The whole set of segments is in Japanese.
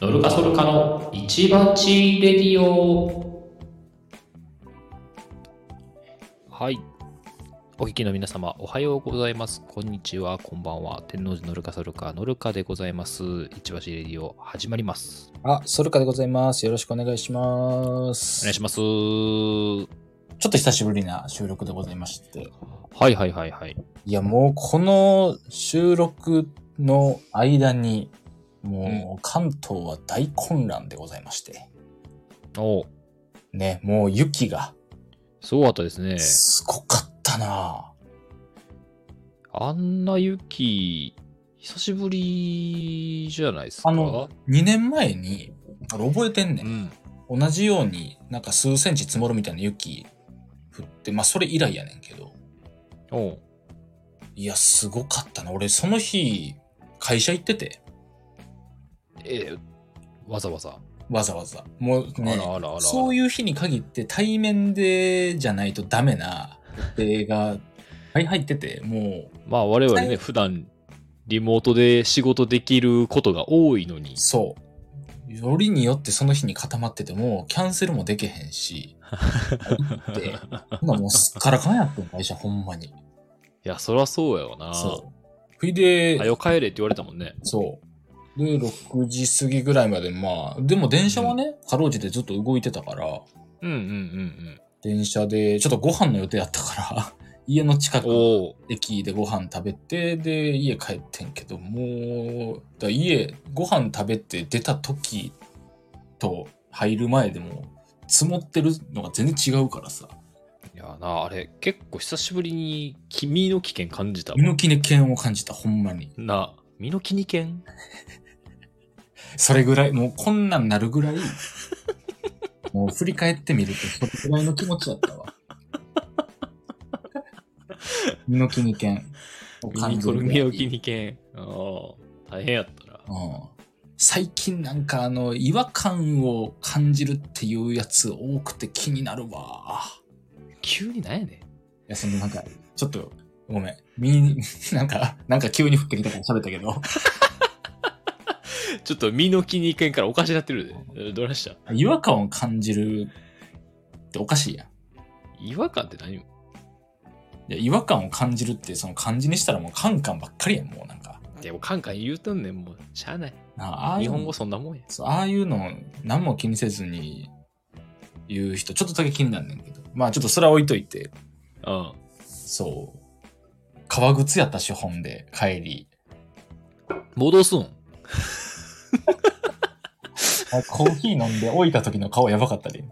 ノルカソルカの一番地レディオ。はい。お聞きの皆様、おはようございます。こんにちは、こんばんは。天王寺ノルカソルカ、ノルカでございます。一番地レディオ、始まります。 ソルカでございます。よろしくお願いします。 お願いします。 ちょっと久しぶりな収録でございまして。 はいはいはいはい。 いや、もうこの収録の間に、もう関東は大混乱でございまして。 おう。 ね、もう雪が。 すごかったですね。 すごかったなあんな雪、久しぶりじゃないですか。 2年前に、覚えてんねん。同じようになんか数センチ積もるみたいな雪降って、まあそれ以来やねんけど。 おう。 いや、すごかったな。俺その日、会社行ってて。 わざわざ。 もうね、そういう日に限って対面でじゃないとダメな予定が入ってて、もう。 まあ我々ね、普段リモートで仕事できることが多いのに。 そう。よりによってその日に固まってても、キャンセルもできへんし。で、もうすっからかんやってん、会社ほんまに。いや、そらそうやわな。 そう。ふいで、 はよ帰れって言われたもんね。 そう。で、6時過ぎぐらいまで、まあ、でも電車はね、かろうじてずっと動いてたから、電車で、ちょっとご飯の予定やったから、家の近くの駅でご飯食べて、で、家帰ってんけど、もう、ご飯食べて出た時と入る前でも、積もってるのが全然違うからさ。 いやな、あれ、結構久しぶりに身の危険感じた。 身の危険を感じた、ほんまに。 身の危険それぐらい、もうこんなんなるぐらい、もう振り返ってみると、それぐらいの気持ちだったわ。身の危険を感じる。 身の危険。大変やったな。 最近なんか違和感を感じるっていうやつ多くて気になるわ。 急になんやねん。いや、なんか、ちょっと、ごめん。なんか急に降ってきたから喋ったけど。 ちょっと身の危険からおかしなってるで。どうした？ 違和感を感じるっておかしいやん。 違和感って何？ いや、違和感を感じるって、その漢字にしたらもうカンカンばっかりやん、もうなんか。 でもカンカン言うとんねん、もう。しゃあない。日本語そんなもんや。 そう、ああいうの、何も気にせずに言う人、ちょっとだけ気になんねんけど。まあちょっとそれは置いといて。そう。革靴やったし、本で、帰り。 戻すんコーヒー飲んで置いた時の顔やばかったで。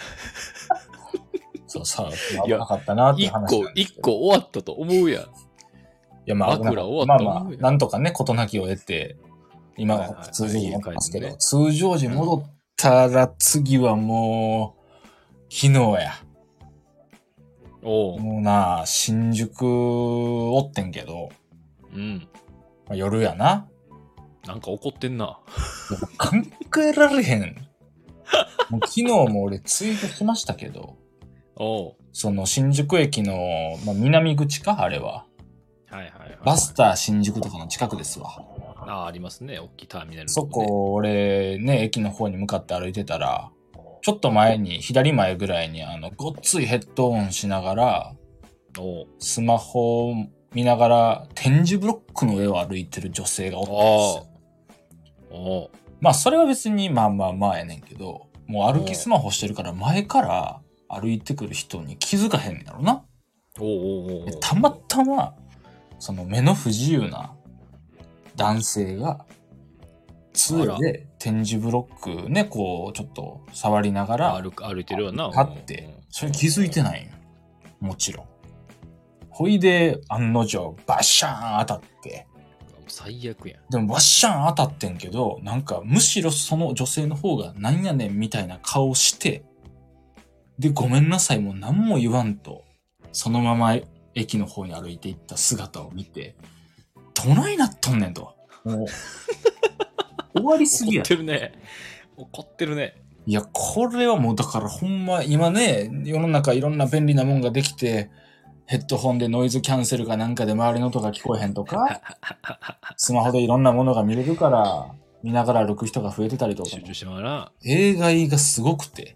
そうさ、やばかったなって話。 一個終わったと思うやん。いや、まあ、 枕終わったと思うやん。 なんとかね、事なきを得て、今は通常時戻ってますけど、通常時戻ったら次はもう、昨日や。もうな、新宿おってんけど、夜やな。 なんか怒ってんな。 考えられへん。もう昨日も俺ツイートしましたけど、その新宿駅の、南口かあれは。バスター新宿とかの近くですわ。 ありますね。大きいターミナル、ね。 そこ、俺ね、駅の方に向かって歩いてたら、ちょっと前に、左前ぐらいにごっついヘッドオンしながら、スマホを見ながら、点字ブロックの上を歩いてる女性がおったんですよ。まあ、それは別に、まあやねんけど、もう歩きスマホしてるから前から歩いてくる人に気づかへんやろな。たまたま、その目の不自由な男性が、杖で点字ブロックね、こう、ちょっと触りながら、 歩いてるよな。 立って、それ気づいてないよ。もちろん。ほいで、案の定、バッシャーン当たって。 最悪やん。 でもバッシャーン当たってんけど、なんか、むしろその女性の方がなんやねんみたいな顔して、で、ごめんなさい、もう何も言わんと、そのまま駅の方に歩いていった姿を見て、どないなっとんねんと。もう終わりすぎや。 怒ってるね。 いや、これはもうだからほんま、今ね、世の中いろんな便利なもんができて、ヘッドホンでノイズキャンセルかなんかで周りの音が聞こえへんとか、スマホでいろんなものが見れるから、 見ながら歩く人が増えてたりとか。 集中してもな。 映画がすごくて。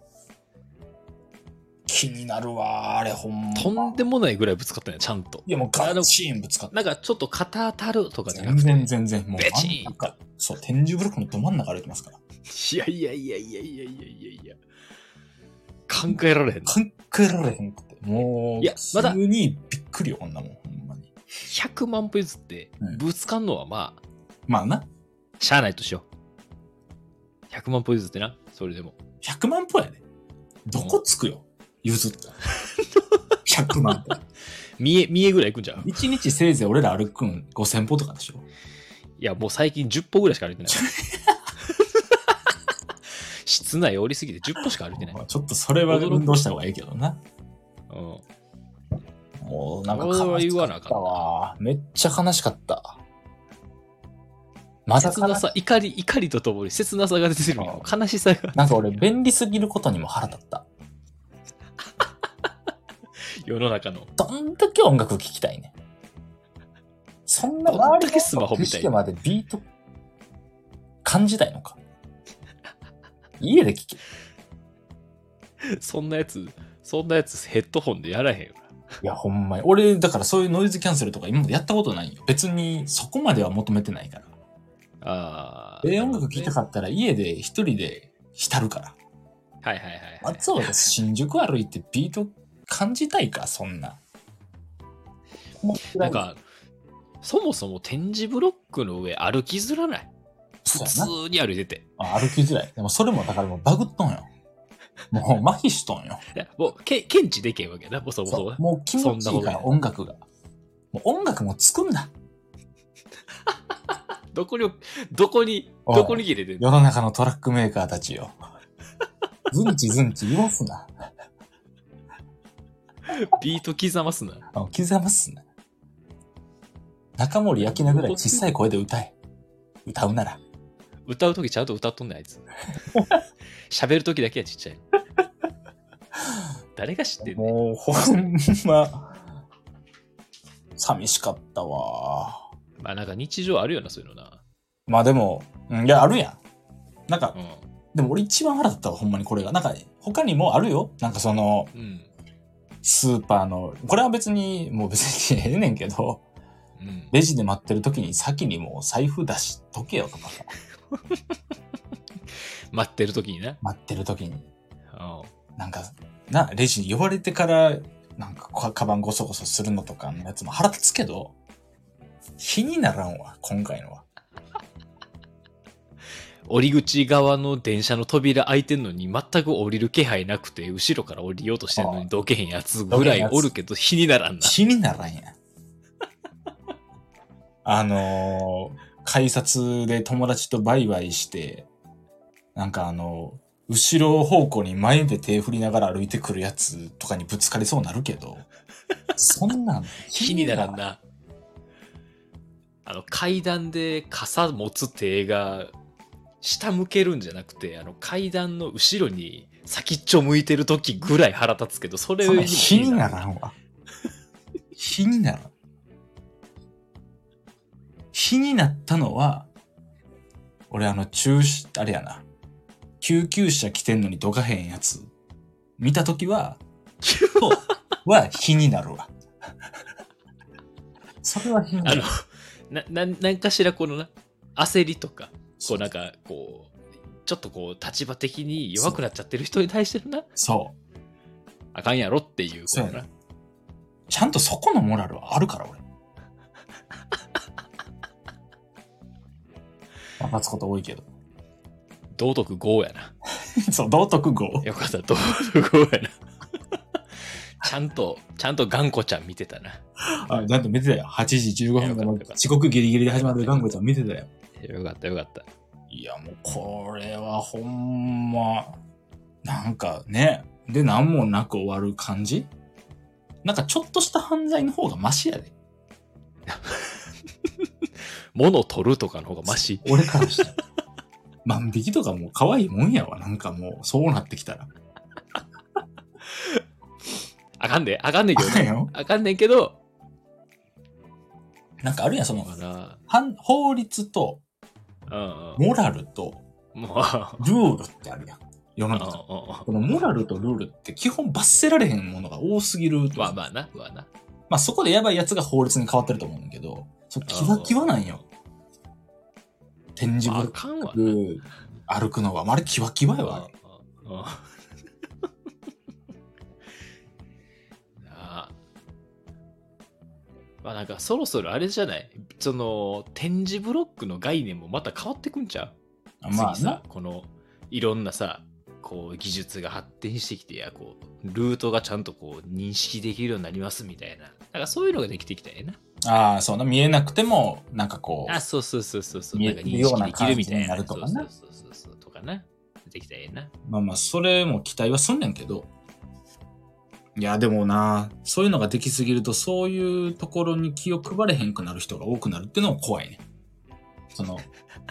気になるわ、あれほんま。 とんでもないぐらいぶつかったね、ちゃんと。 いやもうガチンぶつかった。 なんかちょっと肩当たるとかじゃなくて。 全然もう。 ベチンかそう、天竺ブロックのど真ん中歩いてますから。 いや。考えられへん。 考えられへんくて。もう、 いや、まだ。 普通にびっくりよ、こんなもん、ほんまに。 100万歩譲って、ぶつかんのはまあ。 まあな。 しゃあないとしよう。100万歩譲ってな、それでも。 100万歩やで。どこつくよ、譲った。100万歩。 三重ぐらい行くんじゃん。 1日せいぜい俺ら歩くん5000歩とかでしょ。 いや、もう最近10歩ぐらいしか歩いてない。室内降りすぎて10歩しか歩いてない。 ちょっとそれは運動した方がいいけどな。 うん。 もうなんか悲しかったわ。めっちゃ悲しかった。 まだ切なさ、怒りとともに切なさが出てるよ。悲しさが。 なんか俺、便利すぎることにも腹立った。 世の中の。 どんだけ音楽聴きたいね。そんなどんだけスマホみたいな。までビート感じたいのか。家で聴け。 そんなやつヘッドホンでやらへんよ。 いや、ほんまに。俺、だからそういうノイズキャンセルとか今までやったことないよ。別にそこまでは求めてないから。音楽聴きたかったら家で一人で浸るから。 はい。 松尾で新宿歩いてビート感じたいか、そんな。 なんか、そもそも点字ブロックの上歩きづらない。普通に歩いてて。 歩きづらい。でもそれもだからもうバグっとんよ。もう麻痺しとんよ。 いや、もう検知できへんわけな、もうそもそも。 もう気持ちいいから音楽が。もう音楽も作んな。 どこに切れてんの？ 世の中のトラックメーカーたちよ。ズンチ言わすな。 ビート刻ますな。 刻ますな。中森明菜ぐらい小さい声で歌え。歌うなら。 歌うときちゃんと歌っとんねん、あいつ。喋るときだけはちっちゃい。誰が知ってんの？ もうほんま、寂しかったわ。 まあなんか日常あるよな、そういうのな。 まあでも、いや、あるやん。なんか、でも俺一番腹立ったわ、ほんまにこれが。なんか、他にもあるよ。なんかその、スーパーの、これは別に、もう別にええねんけど、レジで待ってる時に先にもう財布出しとけよとかさ。 待ってる時にね。 待ってる時に。なんか、レジに呼ばれてから、なんか、カバンゴソゴソするのとかのやつも腹立つけど、気にならんわ、今回のは。 降り口側の電車の扉開いてんのに全く降りる気配なくて、後ろから降りようとしてんのにどけへんやつぐらいおるけど、気にならんな。 気にならんや。改札で友達とバイバイして、なんか後ろ方向に前で手振りながら歩いてくるやつとかにぶつかりそうになるけど、そんなん気にならんな。階段で傘持つ手が下向けるんじゃなくて、階段の後ろに先っちょ向いてる時ぐらい腹立つけど、それに気にならんわ。気にならん。気になったのは、俺あれやな。救急車来てんのにどかへんやつ。見たときは、気になるわ。それは気になる。 なんかしらこのな、焦りとか、こうなんか、こう、ちょっとこう、立場的に弱くなっちゃってる人に対してるな。 そう。 あかんやろっていうことな。 ちゃんとそこのモラルはあるから、俺。待つこと多いけど。 道徳5やな。 そう、道徳5。 よかった、道徳5やな。ちゃんと頑固ちゃん見てたな。 ちゃんと見てたよ。8時15分の遅刻ギリギリで始まる頑固ちゃん見てたよ。 よかった。 いや、もうこれはほんま、なんかね、で何もなく終わる感じ？なんかちょっとした犯罪の方がマシやで。 物取るとかの方がマシ。 俺からしたら。万引きとかもう可愛いもんやわ。なんかもうそうなってきたら。あかんねんけどね。あかんねんけど。なんかあるやん、その、法律とモラルともう、 ルールってあるやん。世の中。このモラルとルールって基本罰せられへんものが多すぎると。 まあな。 まあそこでやばいやつが法律に変わってると思うんだけど、キワキワなんよ。展示ブロック歩くのは、あれキワキワよ、あれ。 まあなんかそろそろあれじゃない、その展示ブロックの概念もまた変わってくんちゃう？ まあ次さ、このいろんなさ、こう技術が発展してきてや、こうルートがちゃんとこう認識できるようになりますみたいな、なんかそういうのができてきたよな。 ああ、そうな、見えなくてもなんかこう、 あ、そう、 見えるような感じになるとかな。 そうとかな、できたらええな。 まあそれも期待はすんねんけど、いやでもな、そういうのができすぎるとそういうところに気を配れへんくなる人が多くなるっていうのも怖いね。その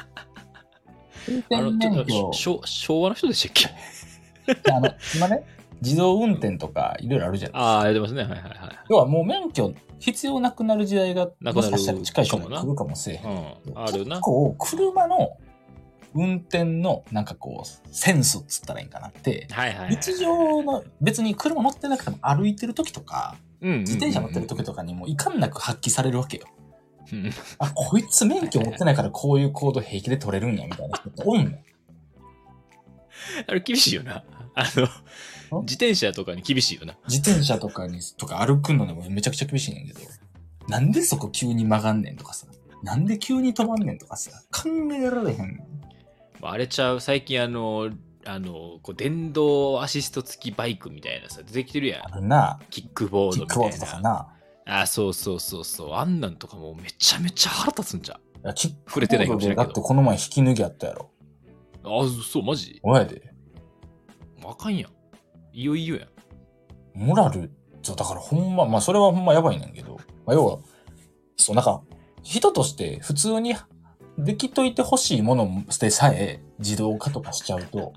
昭和の人でしたっけ？ 今ね、自動運転とかいろいろあるじゃないですか。 ああ、やってますね。はい。 要はもう免許必要なくなる時代がもしかしたら近い将来来るかもしれへん。 あるな。 結構車の運転のなんかこうセンスっつったらいいんかなって、日常の別に車乗ってなくても歩いてる時とか、自転車乗ってる時とかにもいかんなく発揮されるわけよ。あ、こいつ免許持ってないからこういう行動平気で取れるんやみたいな人っておんの。 あれ厳しいよな。自転車とかに厳しいよな。 自転車とか歩くのでもめちゃくちゃ厳しいねんけど、なんでそこ急に曲がんねんとかさ、なんで急に止まんねんとかさ、考えられへん。 あれちゃう、最近こう電動アシスト付きバイクみたいなさ、出てきてるやん。 あるな。 キックボードみたいな。 キックボードとかな。 あ、そう。あんなんとかもめちゃめちゃ腹立つんじゃ。 キックボードでだってこの前引き脱ぎあったやろ。 あ、そう、マジ？ おやで。 あかんやん。いよいよやん。モラル、だからほんま、それはほんまやばいねんけど。要は、なんか、人として普通にできといてほしいものでさえ自動化とかしちゃうと、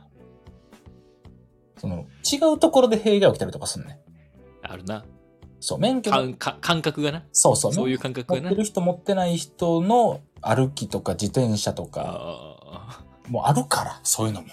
違うところで弊害起きたりとかすんねん。 あるな。 そう、免許の感覚がな。 そう。 そういう感覚がな。 持ってる人持ってない人の歩きとか自転車とか、もうあるから、そういうのも。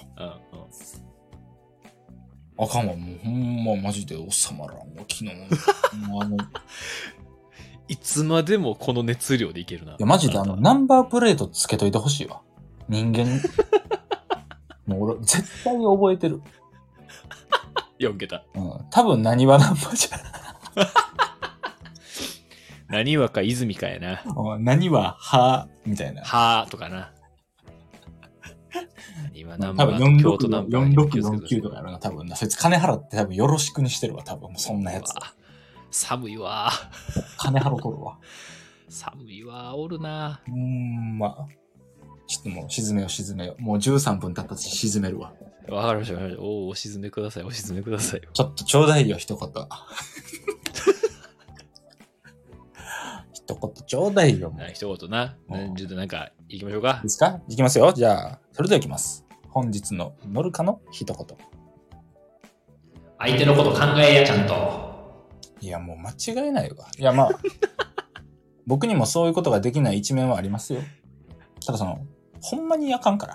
あかんわ、もうほんまマジで収まらんわ、昨日も。 いつまでもこの熱量でいけるな。いや、マジでナンバープレートつけといてほしいわ。人間に。もう俺、絶対に覚えてる。 4桁。 多分何はナンバーじゃ。 何はか泉かやな。 何ははみたいな。 はとかな。今ナンバー京都ナンバー 4649とかやろな、多分な。そいつ金払って多分よろしくにしてるわ、多分そんなやつ。 寒いわ。 金払うとるわ。 寒いわ、おるな。 ちょっともう沈めよう。もう13分経ったし沈めるわ。 わかりました。お沈めください。 ちょっとちょうだいよ、一言。一言ちょうだいよ。 一言な。ちょっとなんか、行きましょうか。 いいですか？行きますよ。じゃあ、それでは行きます。本日のノルカの一言。 相手のこと考えや、ちゃんと。 いや、もう間違いないわ。いや、僕にもそういうことができない一面はありますよ。ただほんまにあかんから。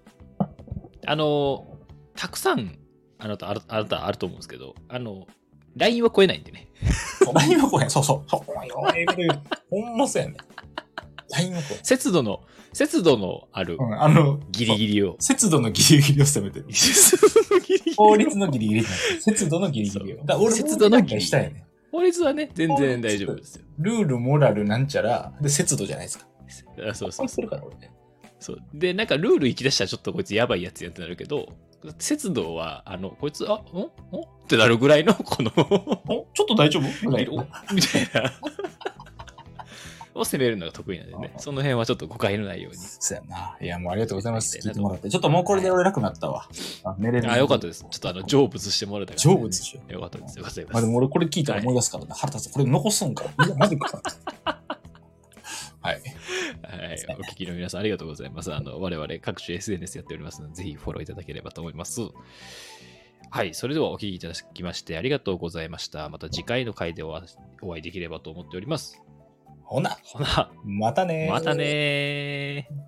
たくさん、あなたあると思うんですけど、LINE は超えないんでね。 LINE は超えない。そう。ほんまそうやね。LINE は超えない。 節度のある、ギリギリを。 節度のギリギリを攻めてる。法律のギリギリじゃなくて、節度のギリギリを。 節度のギリギリ。 したいね。 法律はね、全然大丈夫ですよ。 ルール、モラル、なんちゃら、で、節度じゃないですか。 そう。 するから、俺ね。 そう。で、なんかルール行き出したらちょっとこいつやばいやつやってなるけど、節度は、こいつ、ってなるぐらいの、このちょっと大丈夫みたいな。を攻めるのが得意なんでね。その辺はちょっと誤解のないように。 そうやな。いや、もうありがとうございます。聞いてもらって。ちょっともうこれで俺楽になったわ。寝れる。 よかったです。ちょっと成仏してもらったから。 成仏しよう。よかったです。よかったです。 でも俺これ聞いたら思い出すからね。腹立つ。これ残すんか。いや、マジか。はい。 お聞きの皆さんありがとうございます。我々各種 SNS やっておりますので、ぜひフォローいただければと思います。はい。それではお聞きいただきましてありがとうございました。また次回の回でお会いできればと思っております。 ほな。またねー。